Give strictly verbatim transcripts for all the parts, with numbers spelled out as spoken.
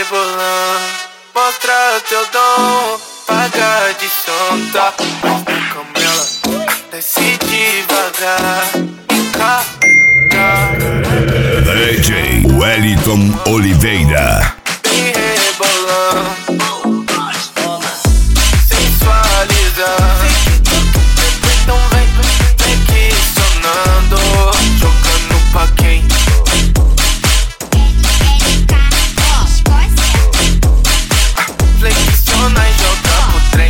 rebolando, mostra teu dom, paga de sonta, mas na camela, desce devagar, fica. D J Wellington Oliveira. Vem rebolando, sensualizar. Então vem, vem que sonando, jogando pra quem? Flexiona e joga pro trem.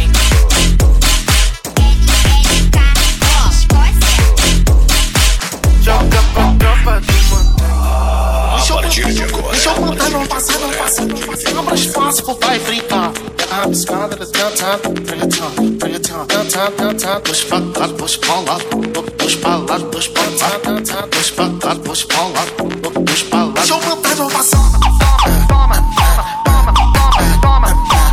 Joga pra tropa do mantém. A partir de agora. Deixa eu contar, não passa, não passa, não passa. Abra espaço pro pai brincar. A piscada das cantando, reggaeton, reggaeton, cantando, cantando. Dois pra lá, dois pra lá, dois pra lá, dois pra lá, dois pra lá, dois pra lá, dois pra lá. Deixa eu contar, não passa. Toma, toma, toma, toma, toma,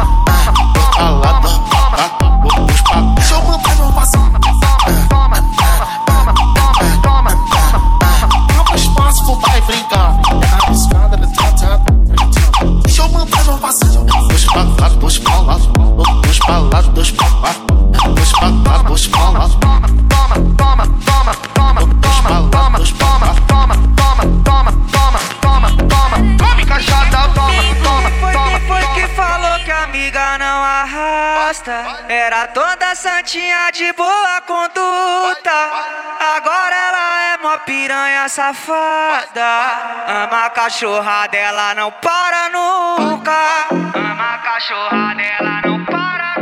toma. Deixa eu contar, não passa. Toma, toma, toma, toma, toma. Abra espaço pro pai brincar. A piscada das cantando. Deixa eu contar, não passa. Dois pra lá, dois pra lá, dois pra lá, dois pra lá, dois pra lá, dois pra lá. Toma, toma, toma, toma, toma, dois pra lá, dois pra lá. Toma, toma, toma, toma, toma, toma. Tome caixada, toma, toma, toma. Quem foi que falou que a amiga não arrasta? Era toda santinha de boa conduta. Agora ela é mó piranha safada. Ama a cachorra dela, não para nunca. Ama a cachorra dela, não para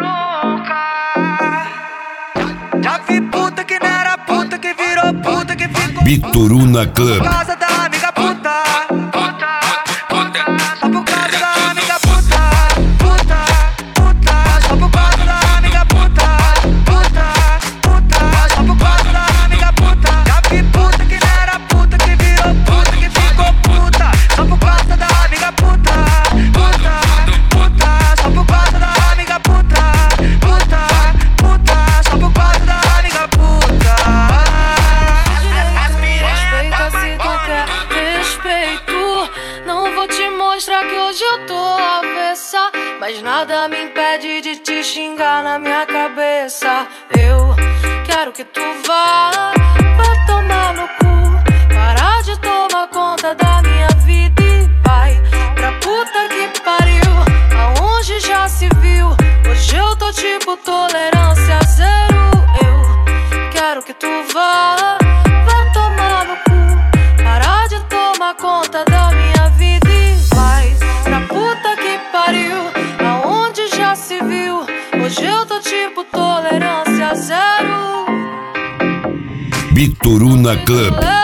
nunca. Já vi puta que não era puta, que virou puta, que ficou Bituruna Club. por causa da amiga puta. Puta, puta, só por causa da amiga puta. Puta, puta, só por causa da amiga puta. Puta, puta, só por causa da amiga puta. Já vi puta que não era puta, que virou puta, que ficou puta, só por causa da amiga puta. Puta, puta, só por causa da amiga puta. Puta, puta, só por causa da amiga puta. Respeita se tu quer respeito. Não vou te mostrar que hoje eu tô avessa, mas nada me impede de te xingar na minha cabeça. Eu quero que tu vá, vá tomar no cu. Parar de tomar conta da minha vida e vai pra puta que pariu. Aonde já se viu? Hoje eu tô tipo tolerância zero. Eu quero que tu vá, vá tomar no cu. Parar de tomar conta da minha vida e vai pra puta que pariu. Aonde já se viu? Hoje eu tô tipo tolerância zero. Bituruna Club.